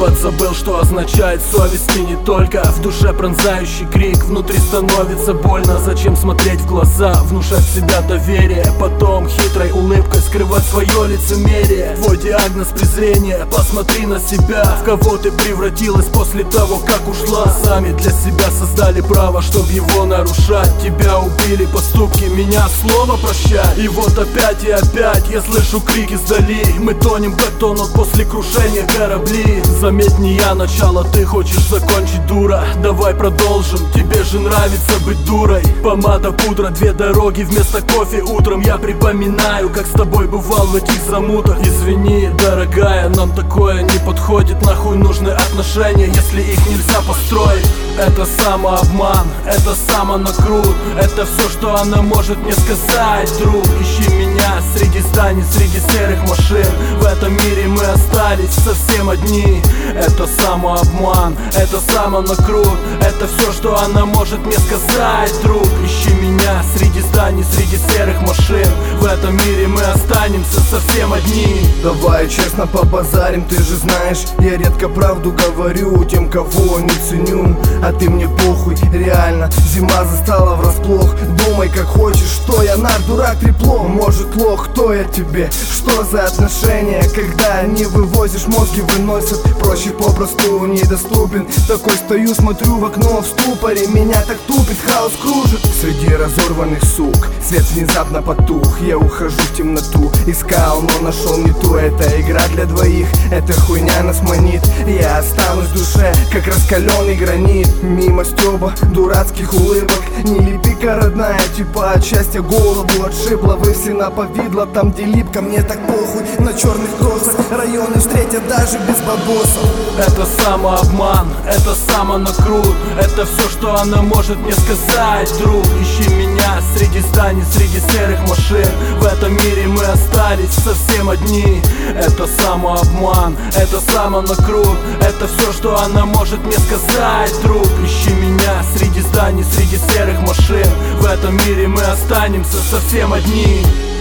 подзабыл, что означает совесть. И не только в душе пронзающий крик. Внутри становится больно, зачем смотреть в глаза, внушать в себя доверие, потом хитрой улыбкой скрывать свое лицемерие. Твой диагноз презрение, посмотри на себя, в кого ты превратилась после того, как ушла. Сами для себя создали право, чтоб его нарушать. Тебя убили поступки, меня слово прощать. И вот опять и опять я слышу крики сдали. Мы тонем, как тонут после крушения корабли. Заметь, не я начало, ты хочешь закончить, дура. Давай продолжим, тебе же нравится быть дурой. Помада, пудра, две дороги вместо кофе утром. Я припоминаю, как с тобой бывал в этих замутах. Извини, дорогая, нам такое не подходит. Нахуй нужны отношения, если их нельзя построить. Это самообман, это самонакрут. Это все, что она может мне сказать, друг. Ищи меня среди зданий, среди серых машин. В этом мире мы остались совсем одни. Это самообман, это самонакрут. Это все, что она может мне сказать, друг. Ищи меня среди зданий, среди серых машин. В этом мире мы останемся совсем одни. Давай честно побазарим, ты же знаешь, я редко правду говорю тем, кого не ценю. А ты мне похуй, реально, зима застала врасплох. Думай как хочешь, что я нар, дурак, трепло. Может лох, кто я тебе, что за отношения? Когда не вывозишь, мозги выносят. Проще попросту недоступен. Такой стою, смотрю в окно в ступоре. Меня так тупит, хаос кружит. Среди разорванных сук свет внезапно потух. Я ухожу в темноту, искал, но нашел не ту. Это игра для двоих, эта хуйня нас манит. Я останусь в душе, как раскаленный гранит. Мимо стёба, дурацких улыбок. Не лепи-ка, родная, типа от счастья голову отшибла. Вы все на повидло, там где липко. Мне так похуй на черных кроссах. Районы встретят даже без бабосов. Это самообман, это самонакрут. Это все, что она может мне сказать, друг. Ищи меня среди зданий, среди серых машин. В этом мире мы остались совсем одни. Это самообман, это самонакрут. Это все, что она может мне сказать, друг. Ищи меня среди зданий, среди серых машин. В этом мире мы останемся совсем одни.